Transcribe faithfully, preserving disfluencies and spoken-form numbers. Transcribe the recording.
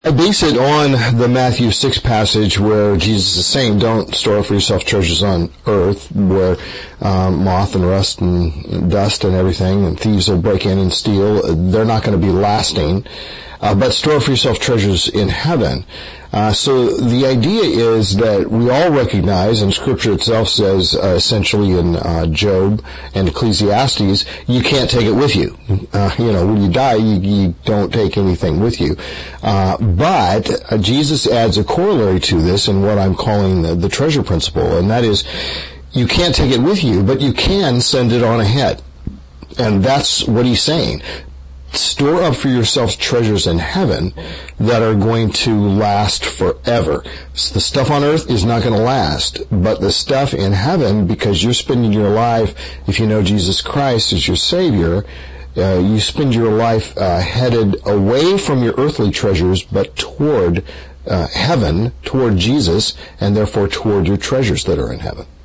I base it on the Matthew six passage where Jesus is saying, don't store up for yourself treasures on earth where um, moth and rust and dust and everything, and thieves will break in and steal. They're not going to be lasting. Uh, but store for yourself treasures in heaven. Uh, so the idea is that we all recognize, and Scripture itself says, uh, essentially in uh, Job and Ecclesiastes, you can't take it with you. Uh, you know, when you die, you, you don't take anything with you. Uh, but uh, Jesus adds a corollary to this in what I'm calling the, the treasure principle, and that is, you can't take it with you, but you can send it on ahead. And that's what he's saying. Store up for yourselves treasures in heaven that are going to last forever. So the stuff on earth is not going to last, but the stuff in heaven, because you're spending your life, if you know Jesus Christ as your Savior, uh, you spend your life uh, headed away from your earthly treasures, but toward uh, heaven, toward Jesus, and therefore toward your treasures that are in heaven.